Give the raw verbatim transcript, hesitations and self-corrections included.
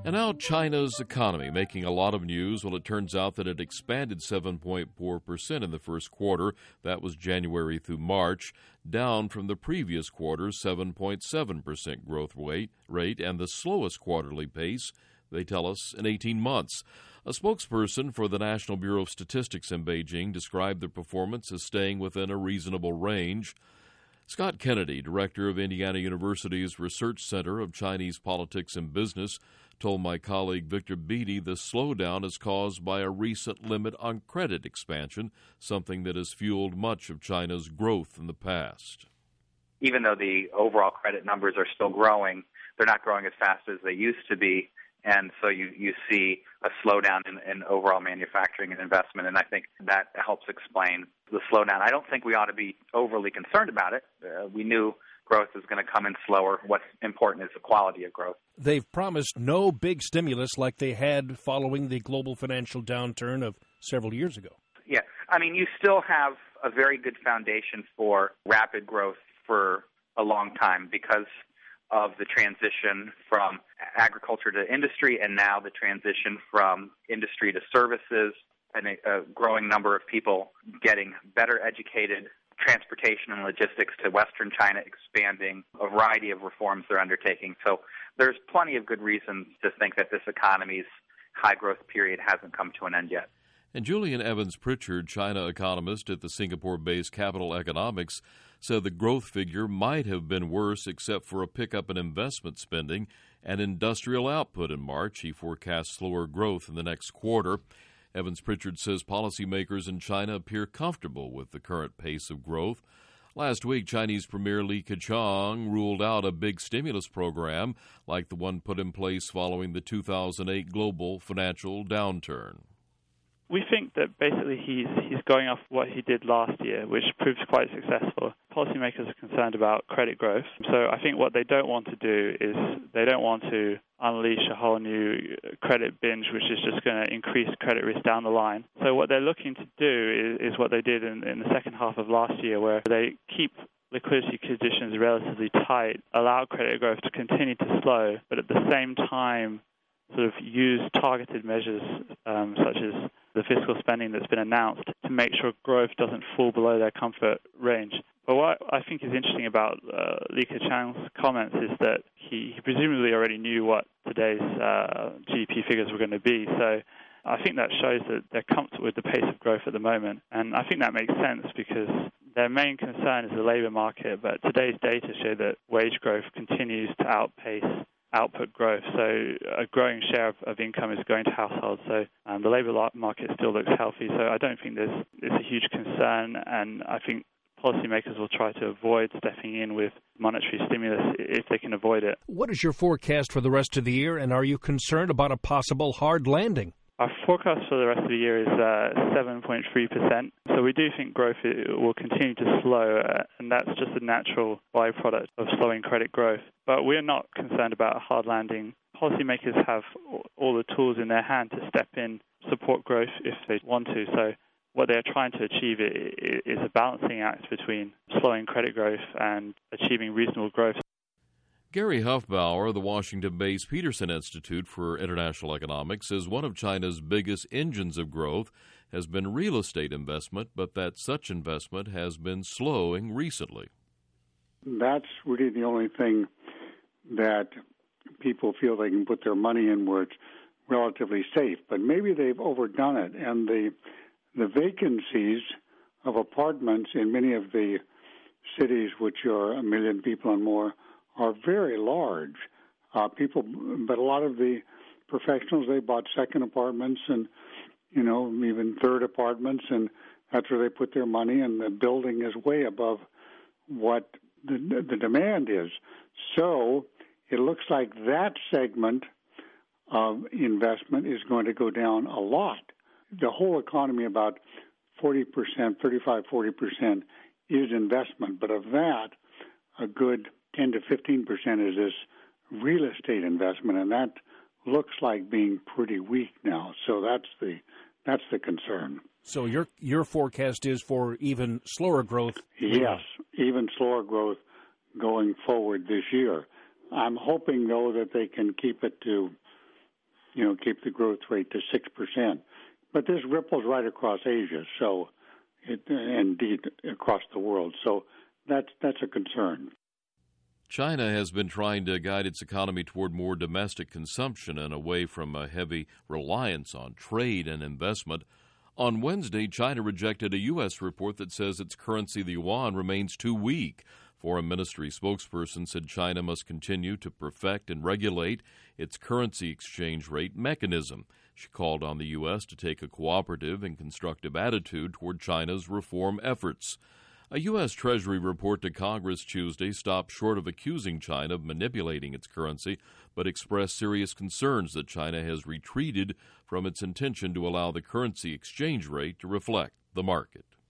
And now China's economy making a lot of news. Well, it turns out that it expanded seven point four percent in the first quarter. That was January through March, down from the previous quarter's seven point seven percent growth rate, rate and the slowest quarterly pace, they tell us, in eighteen months. A spokesperson for the National Bureau of Statistics in Beijing described the performance as staying within a reasonable range. Scott Kennedy, director of Indiana University's Research Center of Chinese Politics and Business, told my colleague Victor Beatty the slowdown is caused by a recent limit on credit expansion, something that has fueled much of China's growth in the past. Even though the overall credit numbers are still growing, they're not growing as fast as they used to be. And so you, you see a slowdown in, in overall manufacturing and investment, and I think that helps explain the slowdown. I don't think we ought to be overly concerned about it. Uh, we knew growth is going to come in slower. What's important is the quality of growth. They've promised no big stimulus like they had following the global financial downturn of several years ago. Yeah, I mean, you still have a very good foundation for rapid growth for a long time because of the transition from agriculture to industry and now the transition from industry to services and a, a growing number of people getting better educated, transportation and logistics to Western China expanding, a variety of reforms they're undertaking. So there's plenty of good reasons to think that this economy's high growth period hasn't come to an end yet. And Julian Evans Pritchard, China economist at the Singapore-based Capital Economics, said the growth figure might have been worse except for a pickup in investment spending and industrial output in March. He forecasts slower growth in the next quarter. Evans Pritchard says policymakers in China appear comfortable with the current pace of growth. Last week, Chinese Premier Li Keqiang ruled out a big stimulus program like the one put in place following the two thousand eight global financial downturn. We think that basically he's he's going off what he did last year, which proved quite successful. Policymakers are concerned about credit growth. So I think what they don't want to do is they don't want to unleash a whole new credit binge, which is just going to increase credit risk down the line. So what they're looking to do is, is what they did in, in the second half of last year, where they keep liquidity conditions relatively tight, allow credit growth to continue to slow, but at the same time sort of use targeted measures um, such as the fiscal spending that's been announced to make sure growth doesn't fall below their comfort range. But what I think is interesting about uh, Li Keqiang's comments is that he, he presumably already knew what today's uh, G D P figures were going to be. So I think that shows that they're comfortable with the pace of growth at the moment. And I think that makes sense because their main concern is the labor market, but today's data show that wage growth continues to outpace output growth, so a growing share of, of income is going to households. So um, the labour market still looks healthy. So I don't think there's it's a huge concern, and I think policymakers will try to avoid stepping in with monetary stimulus if they can avoid it. What is your forecast for the rest of the year, and are you concerned about a possible hard landing? Our forecast for the rest of the year is uh, seven point three percent. So we do think growth will continue to slow, uh, and that's just a natural byproduct of slowing credit growth. But we're not concerned about a hard landing. Policymakers have all the tools in their hand to step in, support growth if they want to. So what they're trying to achieve is a balancing act between slowing credit growth and achieving reasonable growth. Gary Huffbauer, the Washington-based Peterson Institute for International Economics, says one of China's biggest engines of growth has been real estate investment, but that such investment has been slowing recently. That's really the only thing that people feel they can put their money in where it's relatively safe. But maybe they've overdone it, and the the vacancies of apartments in many of the cities, which are a million people and more, are very large. Uh, people, but a lot of the professionals, they bought second apartments and, you know, even third apartments, and that's where they put their money, and the building is way above what the, the demand is. So it looks like that segment of investment is going to go down a lot. The whole economy, about forty percent, thirty-five, forty percent is investment, but of that, a good ten to fifteen percent is this real estate investment, and that looks like being pretty weak now. So that's the that's the concern. So your your forecast is for even slower growth? Yes, even slower growth going forward this year. I'm hoping, though, that they can keep it to you know, keep the growth rate to six percent. But this ripples right across Asia, so it, indeed across the world. So that's that's a concern. China has been trying to guide its economy toward more domestic consumption and away from a heavy reliance on trade and investment. On Wednesday, China rejected a U S report that says its currency, the yuan, remains too weak. Foreign Ministry spokesperson said China must continue to perfect and regulate its currency exchange rate mechanism. She called on the U S to take a cooperative and constructive attitude toward China's reform efforts. A U S. Treasury report to Congress Tuesday stopped short of accusing China of manipulating its currency, but expressed serious concerns that China has retreated from its intention to allow the currency exchange rate to reflect the market.